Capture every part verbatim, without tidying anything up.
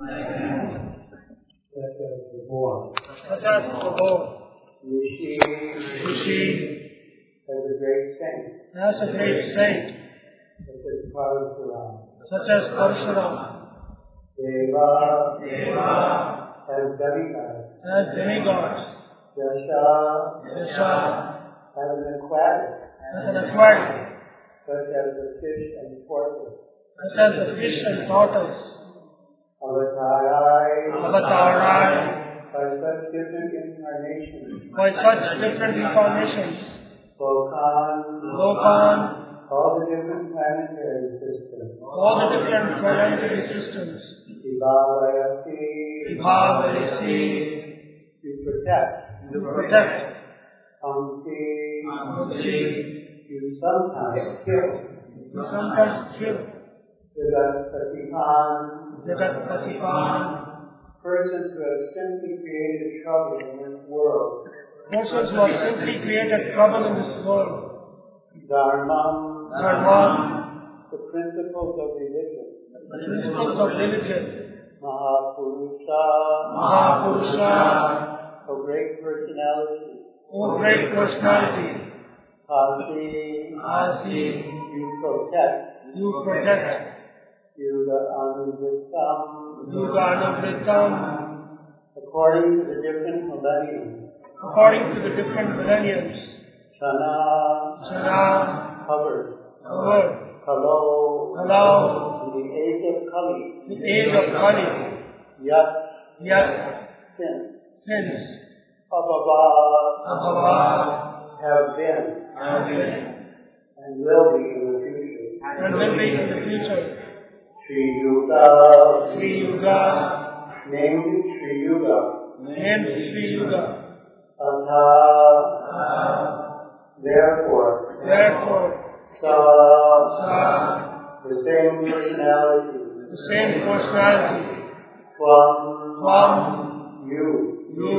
Such as the born. Such as the born. Rishi, Rishi, as a great saint. as a great saint. Such as Parasuram. Such as Parshuram. Deva, Deva, as demigods. as demigods. Yasha, Yasha, as an aquatic. as an aquarium. Such as the fish and tortoise. Such as the fish and tortoise. Avatarai, Avatarai, by such different incarnations. by such different incarnations. Lokan, Lokan, all the different planetary systems. all the different planetary systems. Vibhavayasi, Vibhavayasi, to protect. to protect. Amsi, Amsi, to sometimes kill. to sometimes kill. Jagat Patipan, Jagat Patipan, persons who have simply created trouble in this world. persons who have simply created trouble in this world. Dharmam, Dharmam, the principles of religion. the principles of religion. Mahapurusha, Mahapurusha, a great personality. O great personality. Asi, Asi, you protect. you protect. Yuga Anuvritam, Yuga Anuvritam, according to the different millenniums. according to the different millenniums. Chana, Chana, covered. covered. Kalo, Hello, in the age of Kali. the age of Kali. Yat, Yet, since. since, Abhava, Abhava, have been. have been, And will be in the future. and will be in the future. Sri Yuga, Sri Yuga, named Sri Yuga. named Sri Yuga. Atha, therefore, Therefore, Sa, Sa, the same personality. the same personality, From, from you. you.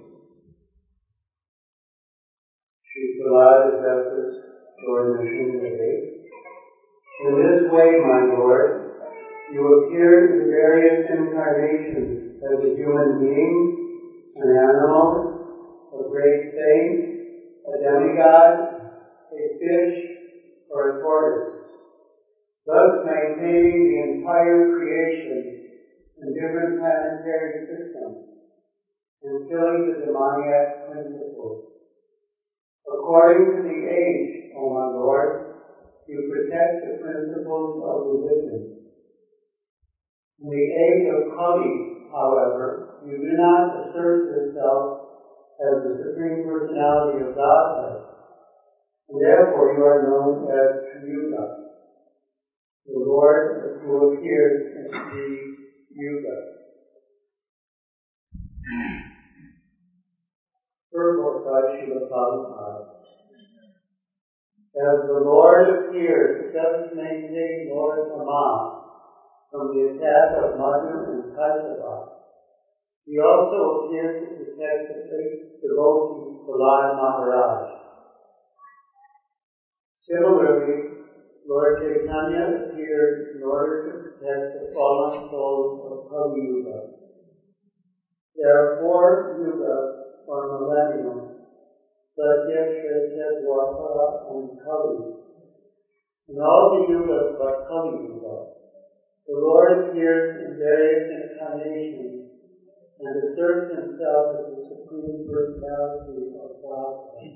Sri Prahlad addresses Lord Nrsimha. In this way, my Lord, you appeared in various incarnations as a human being, an animal, a great saint, a demigod, a fish, or a tortoise, thus maintaining the entire creation in different planetary systems and killing the demoniac principles. According to the age, O my Lord, you protect the principles of religion. In the age of Kali, however, you do not assert yourself as the Supreme Personality of Godhead, and therefore you are known as Triyuga, the Lord who appears in Sri Yuga. Purport by Srila Prabhupada. As the Lord appeared to just maintain Lord Brahma from the attack of Madhu and Kaisava, he also appeared to protect the faith devotee Prahlad Maharaj. Similarly, Lord Chaitanya appeared in order to protect the fallen souls of Kali Yuga. There are four yugas or millenniums: Satya, Treta, Dwapara, and Kali. In all the yugas but Kali Yuga, the Lord appears in various incarnations and asserts himself as the Supreme Personality of Godhead.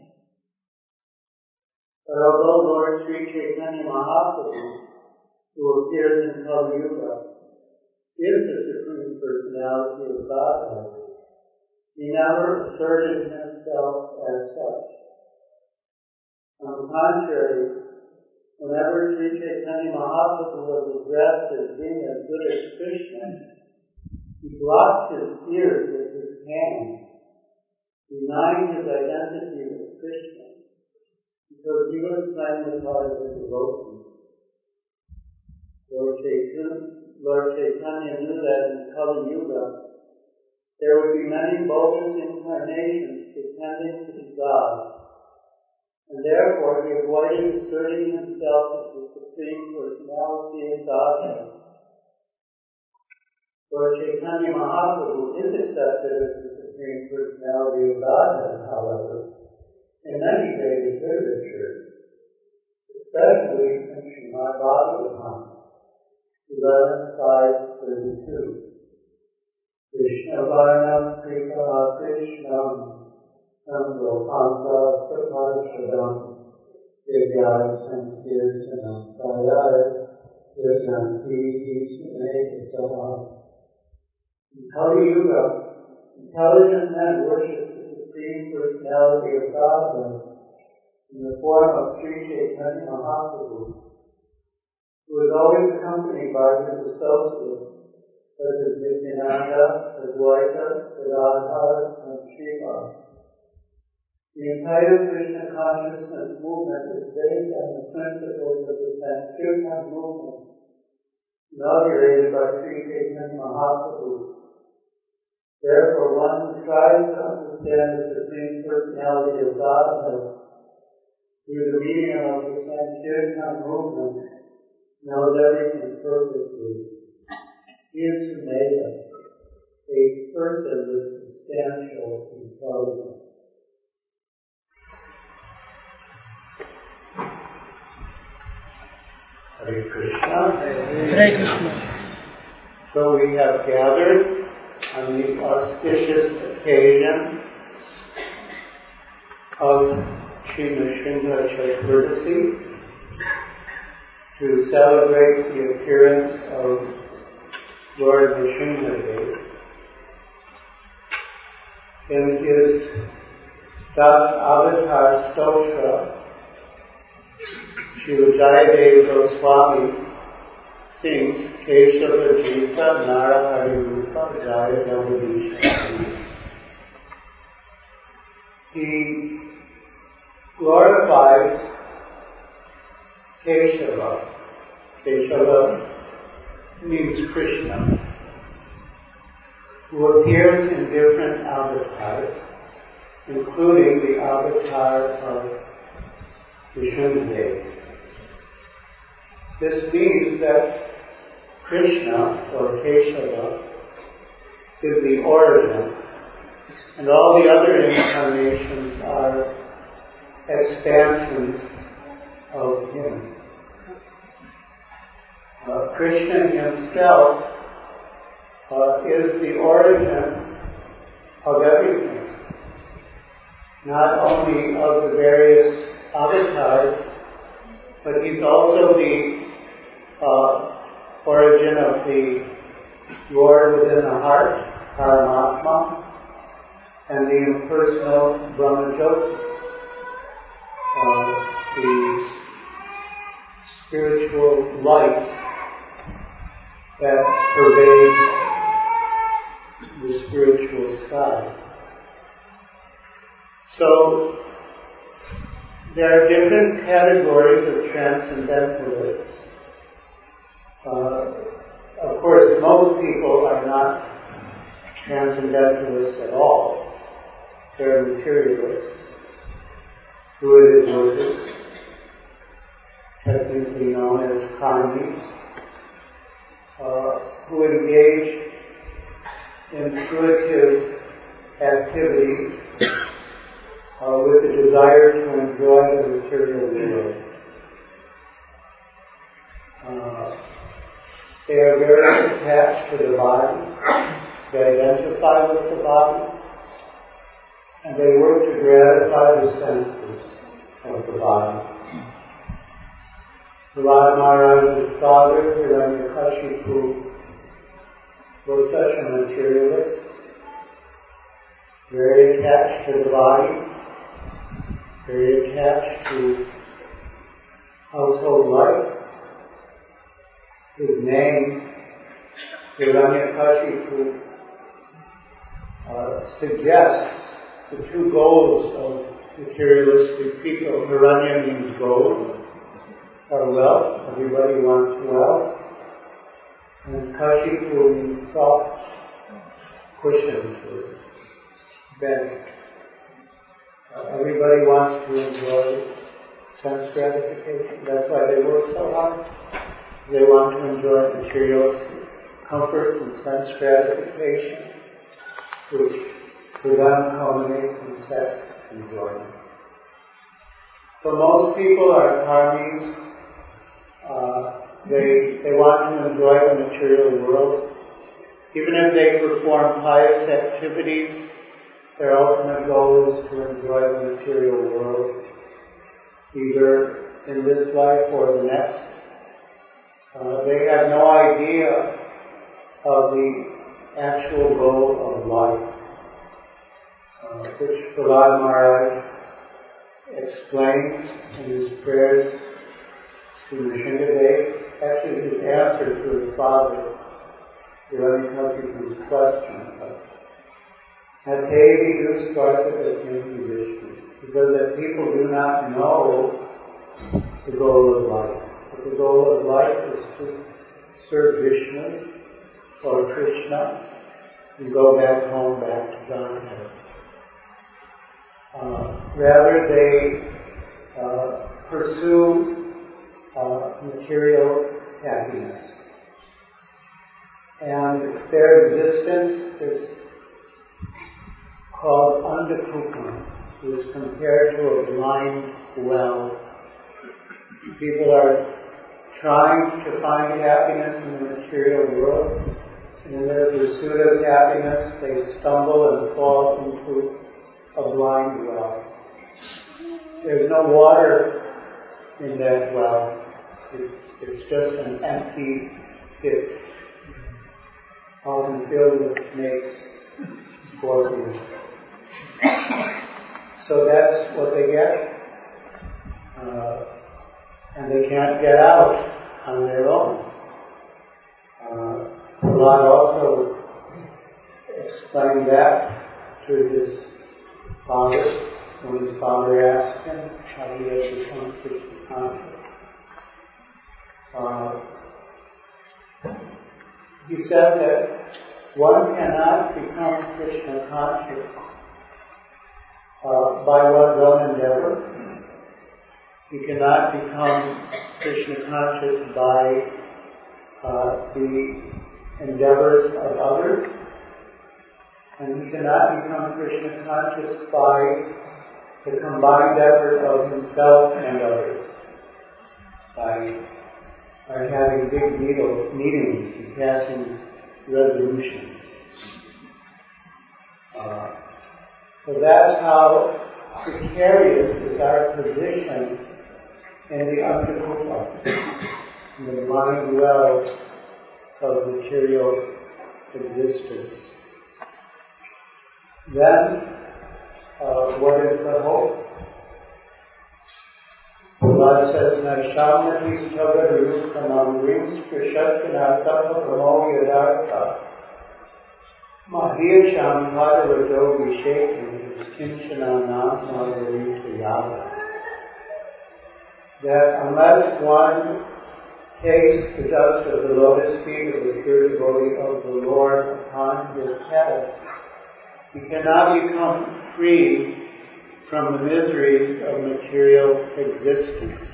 But although Lord Sri Chaitanya Mahaprabhu, who appears in Kali Yuga, is the Supreme Personality of Godhead, he never asserted himself as such. On the contrary, whenever Sri Chaitanya Mahaprabhu was addressed as being as good as Krishna, he blocked his ears with his hand, denying his identity as Krishna, because he was playing the part of a devotee. Lord Chaitanya, Lord Chaitanya knew that in Kali Yuga, there would be many bogus incarnations pretending to be God, and therefore he avoided asserting himself as the Supreme Personality of Godhead. Lord Chaitanya Mahaprabhu is accepted as the Supreme Personality of Godhead, however, in many Vedic literature, especially in Srimad Bhagavatam, eleven five thirty-two. Krishna Varnam Krika Krishnam Samgo Panta Saparshadam Vidyaya Sankirtanam Sayaya Kirtanti Ismane Saha. In Kali Yuga, intelligent men worship the Supreme Personality of Godhead in the form of Sri Chaitanya Mahaprabhu, who is always accompanied by his associates such as Nityananda, Advaita, Gadadhar, and Srivas. The entire Krishna consciousness movement is based on the principles of the Sankirtan movement, inaugurated by Sri Chaitanya Mahaprabhu. Therefore, one who tries to understand the Supreme Personality of Godhead through the medium of the Sankirtan movement knows everything perfectly. He is Sumedha, a person with substantial intelligence. Hare Krishna. Hare Krishna. So we have gathered on the auspicious occasion of Sri Nrsimha Chaturdashi to celebrate the appearance of Lord Nrsimhadev in his Das Avatar Stotra. Srila Jayadev Goswami sings Keshava Jita Narahari Rupa Jaya Jagadisha. He glorifies Keshava. Keshava means Krishna, who appears in different avatars, including the avatar of Nrsimhadev. This means that Krishna, or Keshava, is the origin, and all the other incarnations are expansions of him. Uh, Krishna himself uh, is the origin of everything, not only of the various avatars, but he's also the uh, origin of the Lord within the heart, Paramatma, and the impersonal Brahmajyoti, uh, the spiritual light that pervades the spiritual sky. So, there are different categories of transcendentalists. Uh, of course, most people are not transcendentalists at all. They're materialists, fluid workers, technically known as karmis, uh, who engage in fruitive activities uh, with the desire to enjoy the material world. Uh, they are very attached to the body, they identify with the body, and they work to gratify the senses of the body. Prahlad Maharaj's father, Hiranyakashipu, was such a materialist, very attached to the body, very attached to household life. His name, Hiranyakashipu, uh, suggests the two goals of materialistic people. Hiranya means gold, or wealth. Everybody wants wealth. And Kashipu means soft cushions or bed. Uh, everybody wants to enjoy sense gratification. That's why they work so hard. They want to enjoy material comfort and sense gratification, which for them culminates in sex enjoyment. So most people are karmis. Uh, they, they want to enjoy the material world. Even if they perform pious activities, their ultimate goal is to enjoy the material world, either in this life or the next. Uh, they have no idea of the actual goal of life, uh, which Prahlad Maharaj explains in his prayers to Nrsimhadev, actually his answer to his father, Hiranyakashipu's question. Hatevi Duskartapasmiti Vishnu. Because that people do not know the goal of life. But the goal of life is to serve Vishnu or Krishna and go back home, back to Godhead. Uh, rather, they uh, pursue uh, material happiness. And their existence is called Andhakupam, is compared to a blind well. People are trying to find happiness in the material world. In their pursuit of happiness, they stumble and fall into a blind well. There's no water in that well. It's, it's just an empty pit, often filled with snakes, scorpions. So that's what they get. Uh, and they can't get out on their own. Uh, Prahlad also explained that to his father, when his father asked him how he had become Krishna conscious. Uh, he said that one cannot become Krishna conscious uh, by one's own endeavor. You cannot become Krishna conscious by uh, the endeavors of others, and he cannot become Krishna conscious by the combined effort of himself and others, by, by having big meetings and passing resolutions. Uh, so that's how precarious is our position in the Andhakupam, in the blind well of material existence. Then, uh, what is the hope? God says, Naishamati Chagaruyuktamam Rings Krishatkanatapa Pramo Yadartha Mahir Shampada Vajo Vishekin Kinshana Nam Yava. That unless one takes the dust of the lotus feet of the pure devotee of the Lord upon his head, he cannot become free from the miseries of material existence.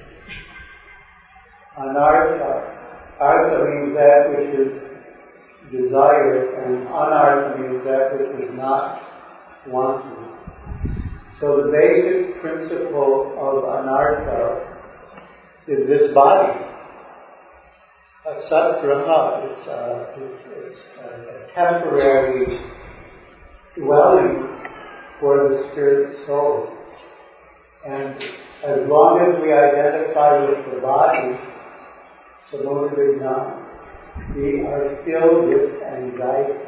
Anartha. Artha means that which is desired, and anartha means that which is not wanted. So the basic principle of anartha is this body. A satgraha, it's a, it's, it's a temporary dwelling for the spirit soul. And as long as we identify with the body, samudrignam, we are filled with anxiety.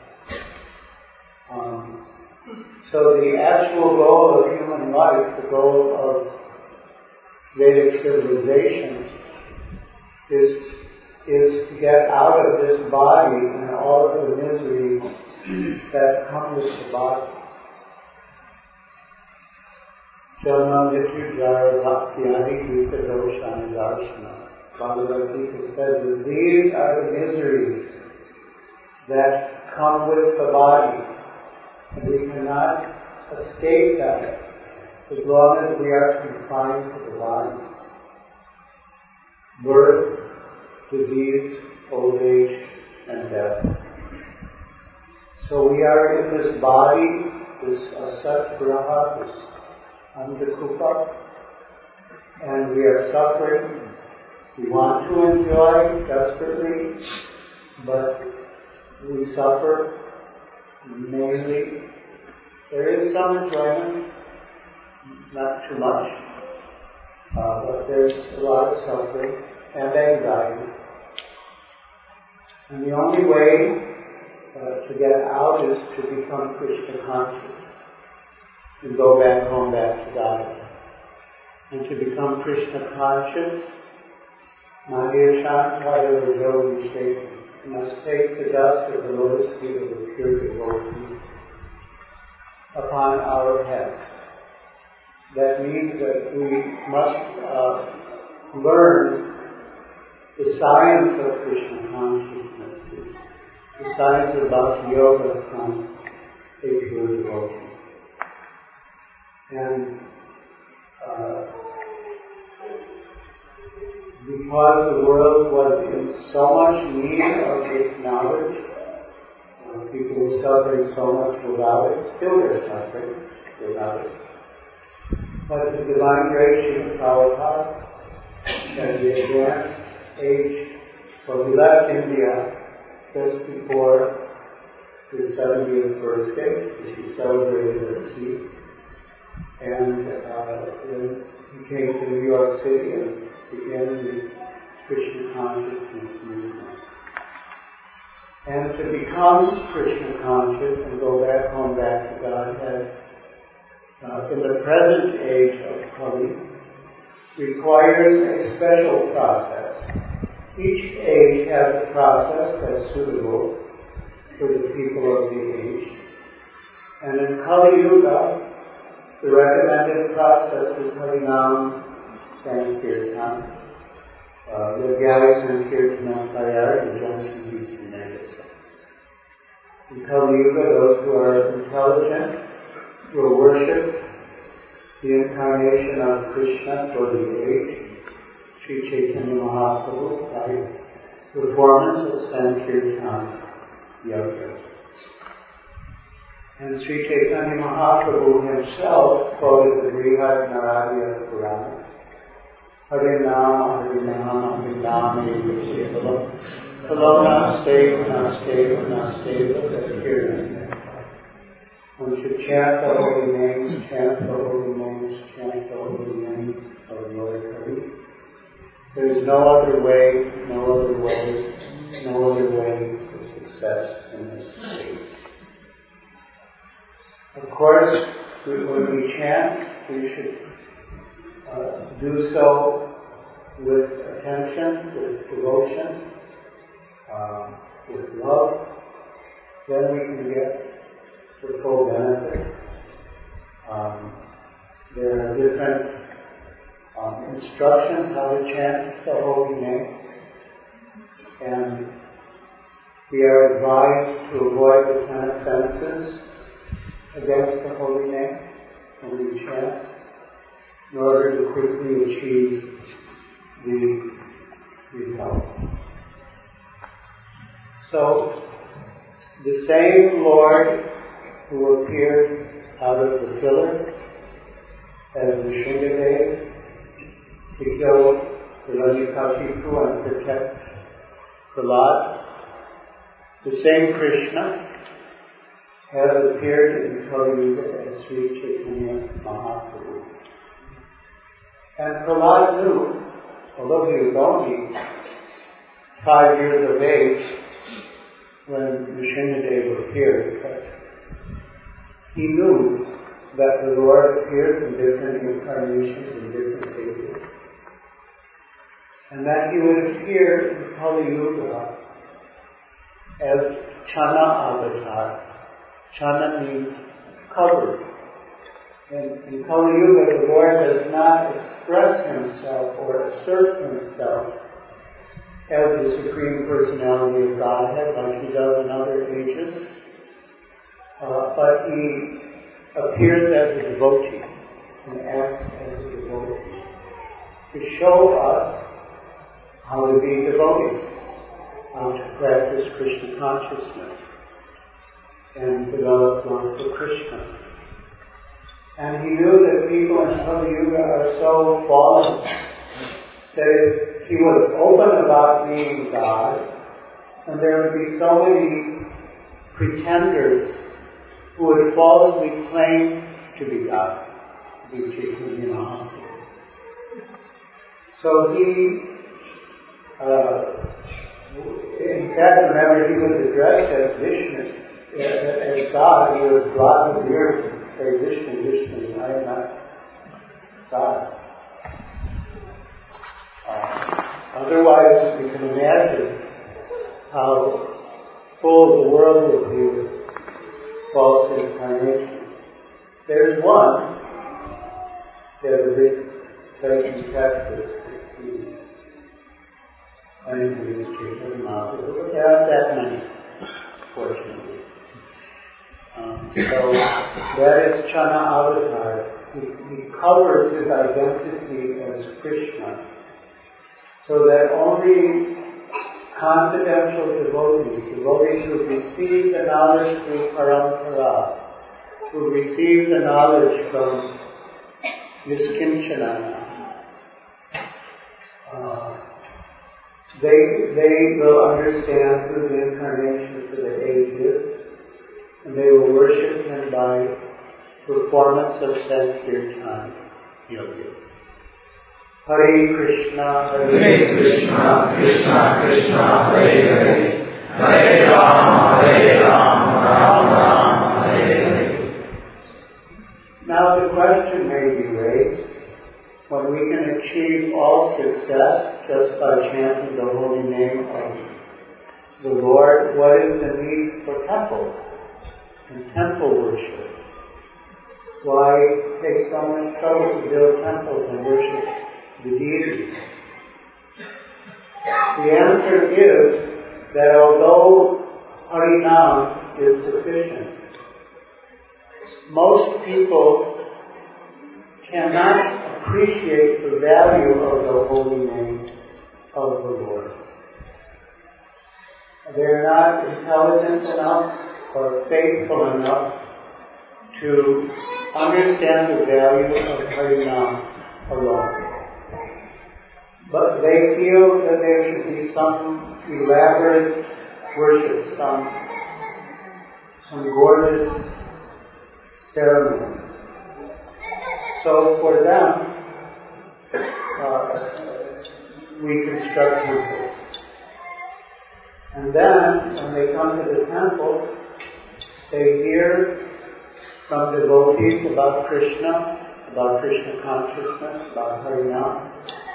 Um, so the actual goal of human life, the goal of Vedic civilization, is, is to get out of this body and all of the miseries that come with the body. Janma Mrityu Jara Bhaktyani Yuta Doshani Darshana. Bhagavad Gita says that these are the miseries that come with the body, and we cannot escape them as long as we are confined to the body. Birth, disease, old age, and death. So we are in this body, this asat graha, this andakupa, and we are suffering. We want to enjoy desperately, but we suffer mainly. There is some enjoyment, not too much, uh, but there's a lot of suffering and anxiety. And the only way uh, to get out is to become Krishna conscious and go back home, back to God. And to become Krishna conscious, Mandir Shankara Yogi Shaken, you must take the dust of the lotus feet of the pure devotee upon our heads. That means that we must uh, learn the science of Krishna consciousness, the science of Bhakti Yoga from a pure devotee. And uh, because the world was in so much need of this knowledge, uh, people were suffering so much without it, still they're suffering without it. But the divine grace of Prabhupada, at the advanced age, so he left India just before his seventieth birthday, which he celebrated at sea. And uh, then he came to New York City and began the Krishna consciousness movement. And to become Krishna conscious and go back home, back to Godhead, uh, in the present age of Kali, requires a special process. Each age has a process that's suitable for the people of the age. And in Kali Yuga, the recommended process is Harinam Sankirtan, Yagyaya Sankirtan Kayar, and Junction Vijanagasa. In Kali Yuga, those who are intelligent will worship the incarnation of Krishna for the age, Sri Chaitanya Mahaprabhu, by performance of Sankirtan Yoga. And Sri Chaitanya Mahaprabhu himself quoted the Brihad Naradiya Purana, Harinama, Harinama, Harinama, Harinama, Kalona, Steva, Nasteva, Nasteva, Kirtan. One should chant the holy names, chant the holy names, chant the holy names of Lord Hari. There is no other way, no other way, no other way to success in this state. Of course, when we chant, we should uh, do so with attention, with devotion, uh, with love. Then we can get the full benefit. Um, there are different um, instructions how to chant the holy name, and we are advised to avoid the ten offenses against the holy name when we chant, in order to quickly achieve the result. So, the same Lord who appeared out of the pillar as Nrsimhadev to kill Hiranyakashipu and protect Prahlad, the same Krishna has appeared in Kali Yuga as Sri Chaitanya Mahaprabhu. And Prahlad knew, although he was only five years of age when Nrsimhadev appeared, but he knew that the Lord appeared in different incarnations in different ages, and that he would appear in Kali Yuga as Chana Avatar. Chana means covered. And in Kali Yuga, the Lord does not express himself or assert himself as the Supreme Personality of Godhead like he does in other ages. Uh, but he appears as a devotee and acts as a devotee to show us how to be devotees, how to practice Krishna consciousness and develop love for Krishna. And he knew that people in Kali Yuga are so fallen that if he was open about being God, and there would be so many pretenders who would falsely claim to be God, which is, you know. So he, uh, in fact, whenever he was addressed as Vishnu, as God, he would drop his ears and say, Vishnu, Vishnu, I am not God. Uh, otherwise, you can imagine how full the world would be with false incarnations. There's one, there's a big place in Texas, I didn't do this street, doesn't matter, but there aren't that many, fortunately. Um, so that is Chana Avatar. He, he covers his identity as Krishna, so that only confidential devotees, devotees who receive the knowledge through Parampara, who receive the knowledge from Niskinchanana, uh, they, they will understand through the incarnations of the ages, and they will worship him by performance of Sankirtan yoga. Hare Krishna, Hare, Hare Krishna, Krishna Krishna, Hare Hare, Hare Rama, Hare Rama, Rama Rama, Hare Hare. Now the question may be raised, when we can achieve all success just by chanting the holy name of the Lord, what is the need for temples and temple worship? Why take so much trouble to build temples and worship the deities? The answer is that although Harinam is sufficient, most people cannot appreciate the value of the holy name of the Lord. They're not intelligent enough or faithful enough to understand the value of Harinam alone. But they feel that there should be some elaborate worship, some, some gorgeous ceremony. So for them, uh, we construct temples. And then, when they come to the temple, they hear from devotees about Krishna, about Krishna consciousness, about Harinam,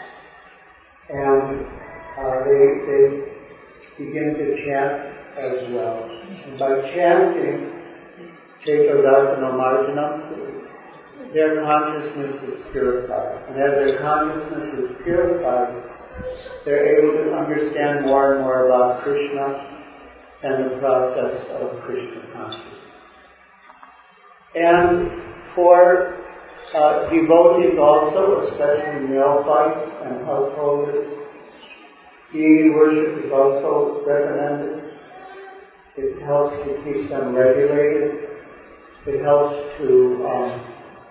and uh, they, they begin to chant as well. And by chanting, Chaitodhartana Marjanam, their consciousness is purified. And as their consciousness is purified, they're able to understand more and more about Krishna and the process of Krishna consciousness. And for uh, devotees also, especially neophytes and householders, deity worship is also recommended. It helps to keep them regulated. It helps to um,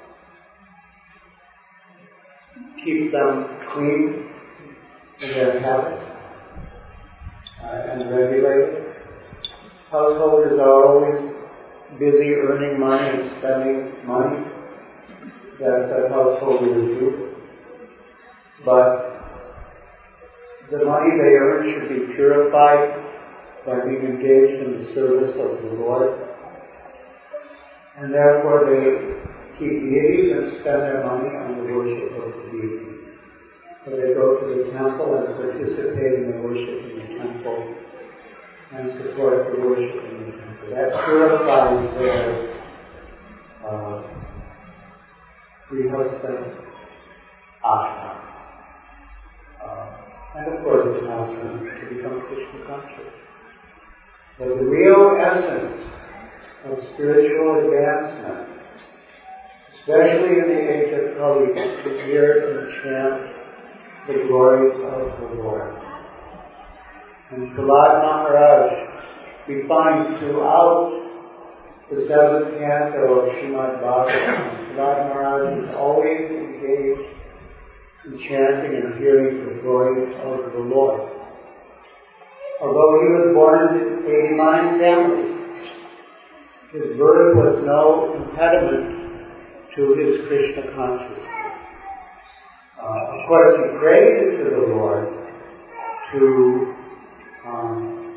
keep them clean in their habits uh, and regulated. Householders are always busy earning money and spending money that the householders do. But the money they earn should be purified by being engaged in the service of the Lord. And therefore they keep deities and spend their money on the worship of the deities. So they go to the temple and participate in the worship in the temple and support the worship in the temple. That purifies their uh, grihastha ashram. Uh, and of course it helps them to become Krishna conscious. But the real essence of spiritual advancement, especially in the age of Kali, is to hear and chant the glories of the Lord. And Prahlad Maharaj, we find throughout the seventh canto of Srimad Bhagavatam, Prahlad Maharaj is always engaged in chanting and hearing the glories of the Lord. Although he was born into a divine family, his birth was no impediment to his Krishna consciousness. Uh, of course, he prayed to the Lord to um,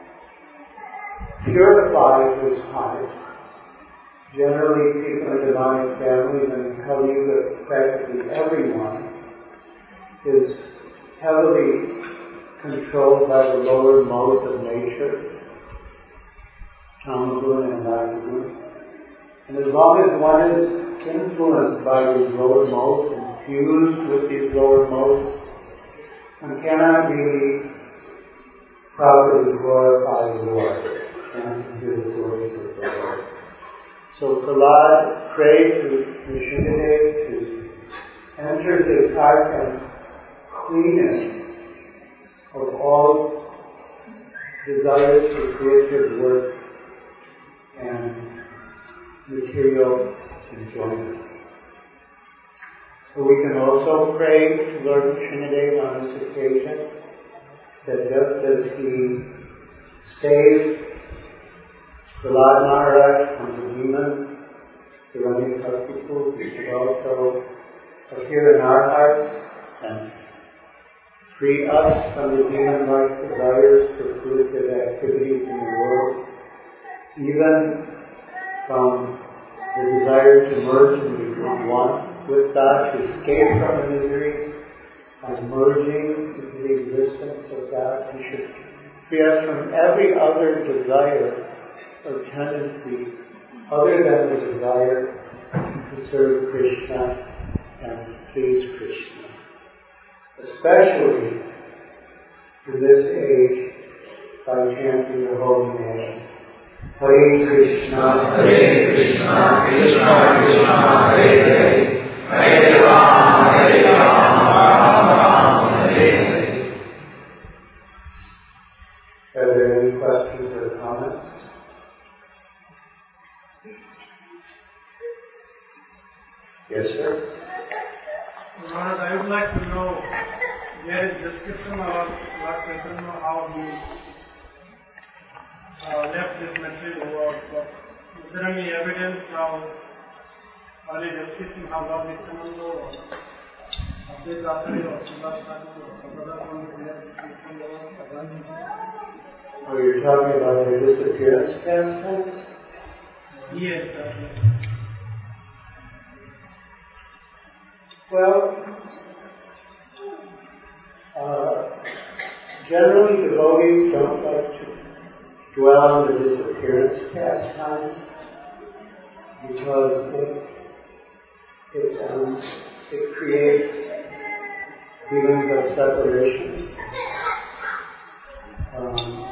purify his heart. Generally, people in divine families and tell you that practically everyone is heavily controlled by the lower modes of nature, Tamagun and Rajagun. And as long as one is influenced by these lower modes and fused with these lower modes, one cannot really properly glorify the Lord and do the glories of the Lord. So Prahlad prayed to Nrsimhadev to enter his heart and clean it of all desires for creative work and material enjoyment. So we can also pray to Lord Nrsimhadev on this occasion that just as he saved Prahlad Maharaj from the demon, Hiranyakashipu, he should also appear in our hearts and free us from the demon-like desires for fruitive activities in the world, even from the desire to merge and become one with God, to escape from the misery by merging into the existence of God. He should free us from every other desire or tendency other than the desire to serve Krishna and please Krishna. Especially in this age, by chanting the holy name. Hare Krishna, Hare Krishna, Krishna Krishna, Hare Hare, Hare Rama, Hare Rama, Rama Rama, Hare Hare. Are there any questions or comments? Yes, sir? Maharaj, I would like to know, there is description of Lord Chaitanya how he uh, left this material world, but is there any evidence how early description how Lord Nityananda or Abdul Dasari or Siddhartha Thakur or some other one left this world? Oh, you're talking about the disappearance pastimes? Yes, sir. Well, uh, generally devotees don't like to dwell on the disappearance pastimes because it it, um, it creates feelings of separation. Um,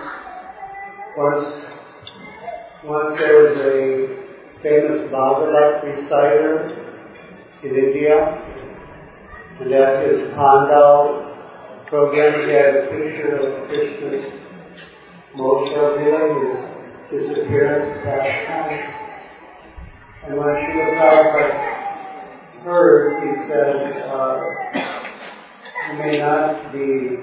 once, once there was a famous Bhagavad reciter in India, and at his Pandal program he had a picture of Krishna's Moksha Vila, his disappearance pastime. And when Srila Prabhupada heard, he said, uh, you may not be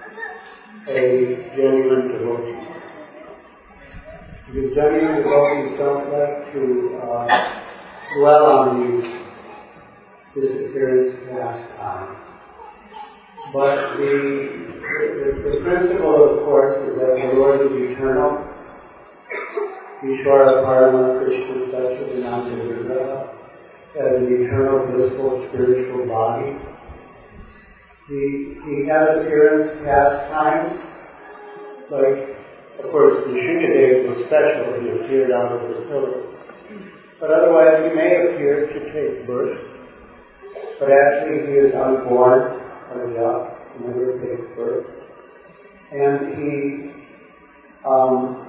a genuine devotee. Because genuine devotees don't like to uh, dwell on these disappearance pastime. But the, the the principle, of course, is that the Lord is eternal. Ishvara Parama Krishna Satchidananda Vigraha as an eternal, blissful, spiritual body. He, he had appearance pastimes, like, of course, Nrsimhadev was special, he appeared out of the pillar. But otherwise, he may appear to take birth. But actually, he is unborn, or yeah, he never takes birth. And he, um,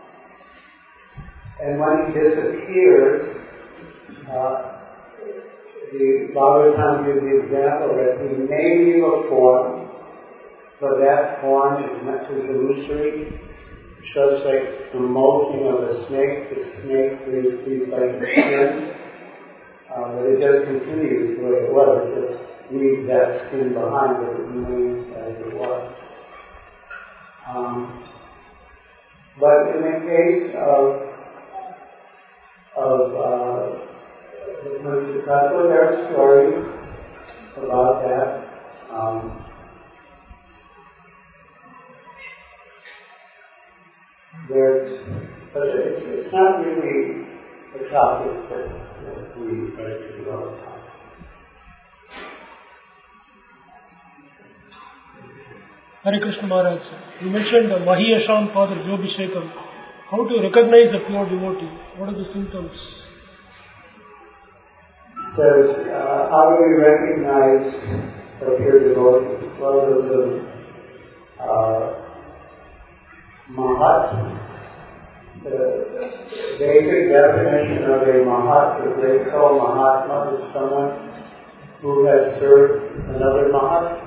and when he disappears, uh, the Bhagavatam gives the example that he may leave a form, but that form is not is illusory, just like the molting of a snake. The snake is, is like a skin, uh, but it does continue the way it was. It just leaves that skin behind, but it remains as it was. Um, but in the case of of uh, the Panchatattva, there are stories about that. Um, there's, but it's, it's not really a topic that, that we try to do all the time. Hare Krishna Maharaj, you mentioned the Mahi Asham Father Jobhishekam. How to recognize a pure devotee? What are the symptoms? Says, uh, how do we recognize a pure devotee? Well, the, the uh, Mahat, the basic definition of a Mahat, the great soul Mahatma, is someone who has served another Mahat.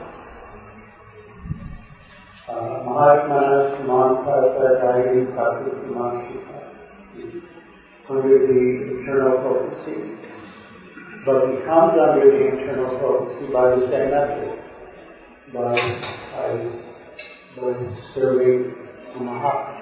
Mahatmanas Mahaprata Daivi Prakriti Mahashita, under the eternal potency. But he comes under the eternal potency by the same method, by, by, by serving a Mahat.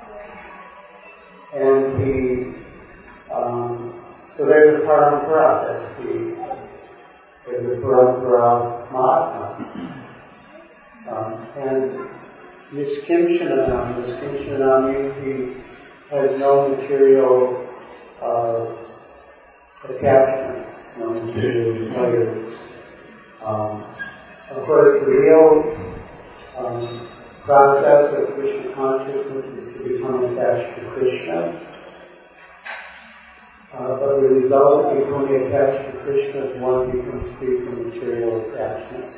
And the, um, so there's a parampara, that's the, there's a parampara Mahatma. Um, and Niskimshananam, Niskimshananam means he has no material uh, attachment, no material desires. Um, of course, the real um, process of Krishna consciousness is to become attached to Krishna. Uh, but the result of becoming attached to Krishna is one becomes free from material attachments.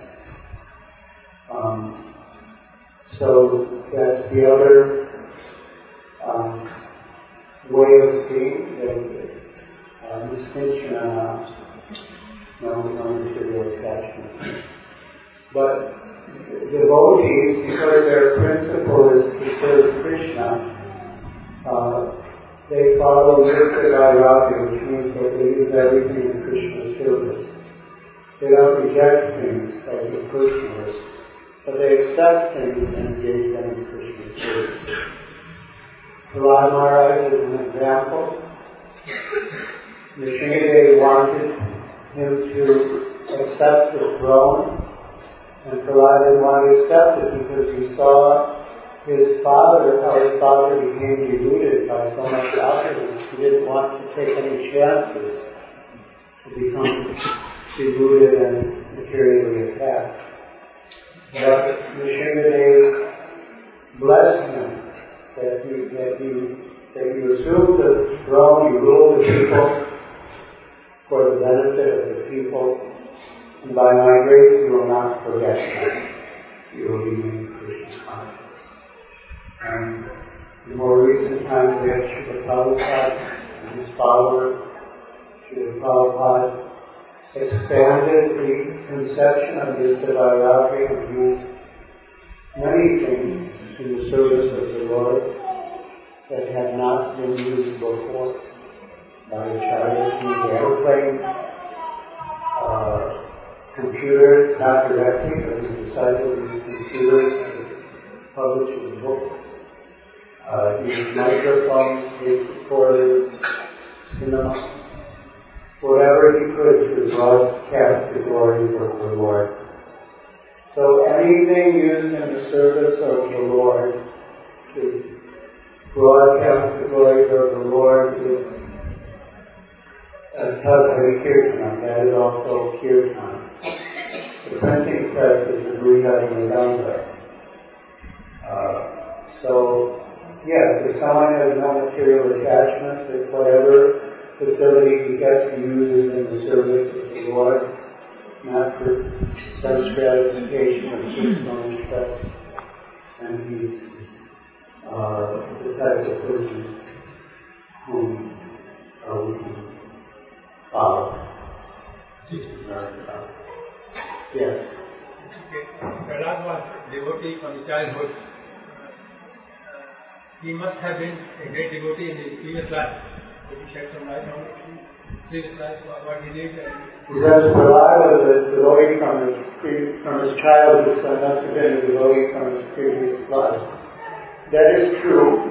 Um, so that's the other um, way of seeing the uh, distinction on no, no material attachment. But devotees, because their principle is to serve Krishna, uh, they follow Nirta Vairagya, which means that they use everything in Krishna's service. They don't reject things like the personalists, but they accept things and engage them in Krishna's service. Prahlad Maharaj is an example. Nrsimhadev wanted him to accept the throne, and Prahlad didn't want to accept it because he saw his father, how his father became deluded by so much opulence. He didn't want to take any chances to become deluded and materially attached. But Nrsimhadev blessed him that he, that he, that you assume the throne, you rule the people for the benefit of the people, and by my grace you will not forget them. You will remain Krishna conscious. And in more recent times we have Srila Prabhupada and his follower, Srila Prabhupada, expanded the conception of Nirta Vairagya and used many things in the service of the Lord that had not been used before by Acharyas. He used airplane, uh, computers, not directly, but his disciples used computers to publish his books. Uh, he used microphones, tape recorders, cinema. Whatever he could to broadcast the glories of the Lord. So anything used in the service of the Lord to broadcast the glories of the Lord is a Tadhari Kirtan. That is also Kirtan. The printing press is the Brihat Mridanga. Uh, so, yes, if someone has no material attachments, if whatever facility he gets to use in the service of the Lord, not for sense gratification or personal interest, and he's uh, the type of person whom uh, we can follow. Yes. Okay. Prahlad was devotee from his childhood. He must have been a great devotee in his previous life. Could you shed some light on his previous life, what he did? He says Prahlada was a devotee from his, pre- from his childhood, so must have been a devotee from his previous life. That is true.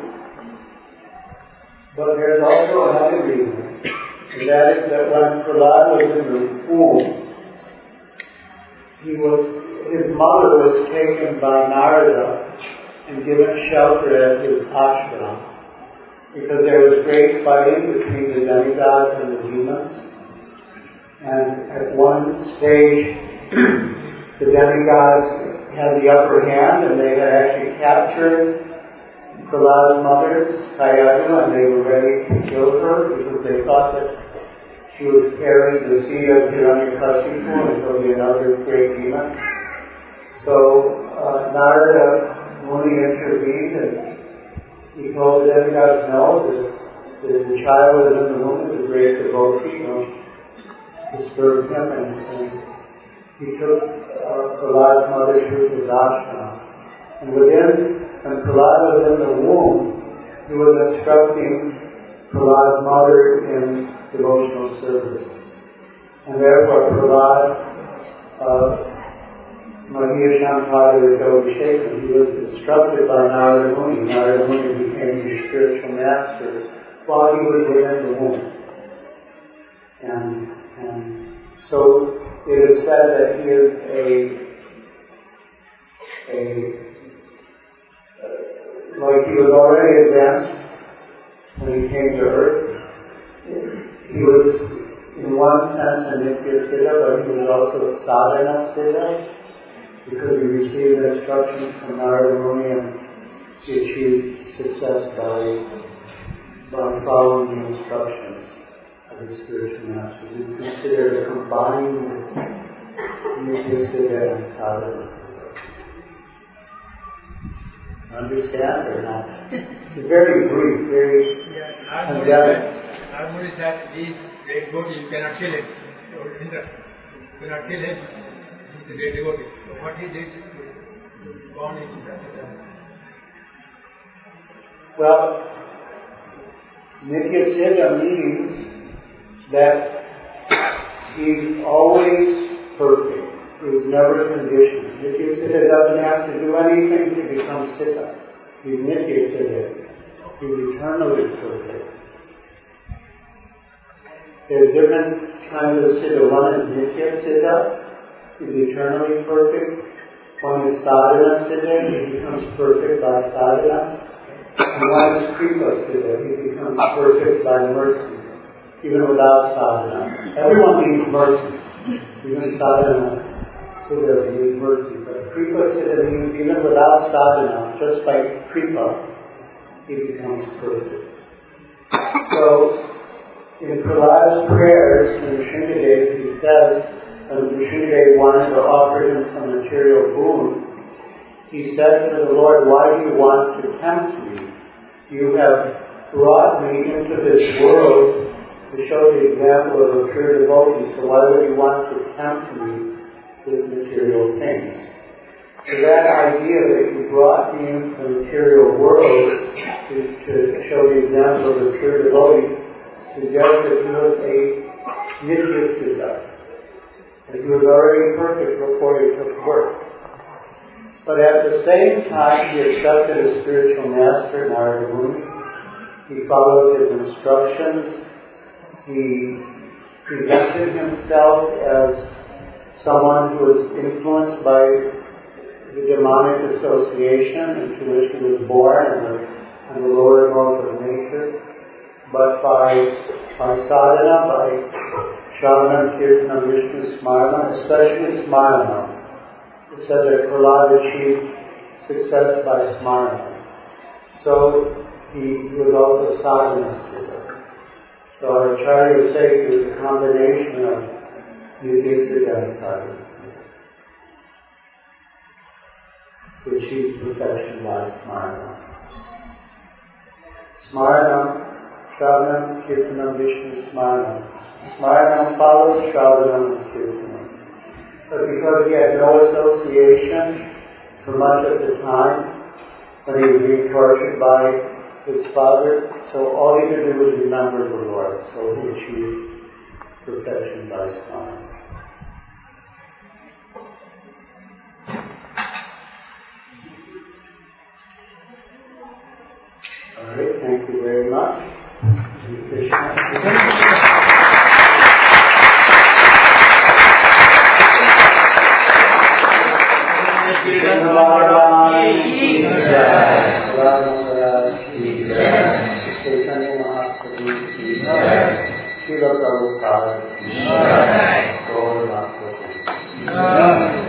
But there's also another reason, and that is that when Prahlada was in the womb, he was, his mother was taken by Narada and given shelter at his ashram, because there was great fighting between the demigods and the demons. And at one stage, the demigods had the upper hand, and they had actually captured Prahlada's mother, Kayadu, and they were ready to kill her because they thought that she was carrying the seed of Hiranyakashipu and there'll be another great demon. So uh, Narada Muni intervened and he told the demigods, no, the, the, the child was in the womb is a great devotee, don't disturb him, and, and he took uh, Prahlada's mother to his ashram. And within When Prahlada was in the womb, he was instructing Prahlada's mother in devotional service. And therefore Prahlada, uh, Mahiya Shampada Dovishekam, he was instructed by Narada Muni. Narada Muni became his spiritual master while he was within the womb. And, and so it is said that he is a, a like he was already advanced when he came to earth. He was, in one sense, a Nitya Siddha, but he was also a Sadhana Siddha, because he received instructions from Narada Muni and he achieved success by, by following the instructions of his spiritual masters. He's considered a combined Nitya Siddha and Sadhana Siddha. Understand or not? It's very brief, very yeah, condensed. Our Muni said these great devotees, you cannot kill him. You cannot kill him. He's a great devotee. So what he did, he was born into that. Well, Nitya Siddha means that he's always perfect. He's never conditioned. Nitya Siddha doesn't have to do anything to become Siddha. He's Nitya Siddha. He's eternally perfect. There's different kinds of Siddha. One is Nitya Siddha. He's eternally perfect. One is Sadhana Siddha. He becomes perfect by sadhana. And one is Kripa Siddha. He becomes perfect by mercy, even without sadhana. Everyone needs mercy, even sadhana. Siddha means mercy, but Kripa Siddha means even without sadhana, just by Kripa, he becomes perfect. So, in Prahlada's prayers in Sringadeva, he says, when Sringadeva wanted to offer him some material boon, he said to the Lord, why do you want to tempt me? You have brought me into this world to show the example of a pure devotee, so why would you want to tempt me with material things? So that idea that you brought me into the material world to, to show the example of a pure devotee suggests that he was a Nitya Siddha, that he was already perfect before he took birth. But at the same time, he accepted a spiritual master, Narada Muni. He followed his instructions. He presented himself as someone who was influenced by the demonic association into which he was born and the, and the lower modes of nature. But by, by sadhana, by Shravanam, Kirtanam, Vishnu Smarana, especially Smarana, it said that Prahlada achieved success by Smarana. So he was also sadhana siddha. So our Acharya would say he was a combination of Nitya Siddha and sadhana siddha, to achieve perfection by Smarana. Smarana, Shravanam, Kirtanam, Vishnu Smarana. Smarana follows Shravanam and Kirtanam. But because he had no association, for much of the time when he was being tortured by his father. So all he could do was remember the Lord. So he achieved perfection by time. All right, thank you very much. Krishna. Srila Prabhupada, Gaur Bhakta.